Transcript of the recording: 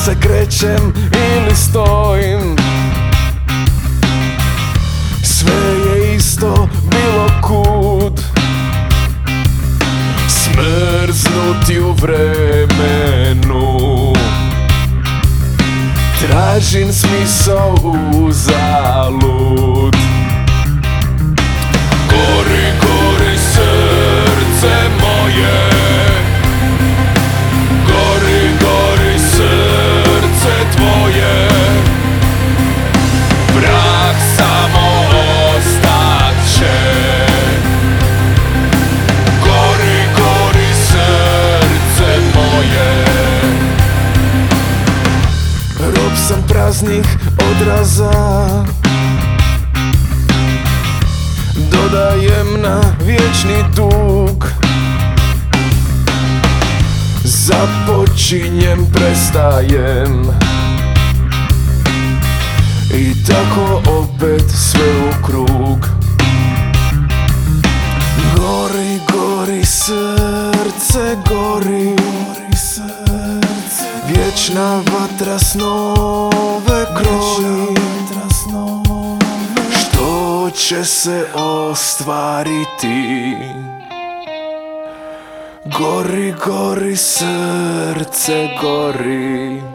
se krećem ili stojim, sve je isto bilo kud. Smrznuti u vremenu, tražim smisao uzalud. Gori, gori srce moje, gori, gori srce tvoje, prah samo ostat će. Gori, gori srce moje, rob sam praznih odraza, dodajem na vječni dug. Započinjem, prestajem, i tako opet sve u krug. Gori, gori srce, gori, vječna vatra snove kroji. Što će se ostvariti? Gori, gori srce, gori.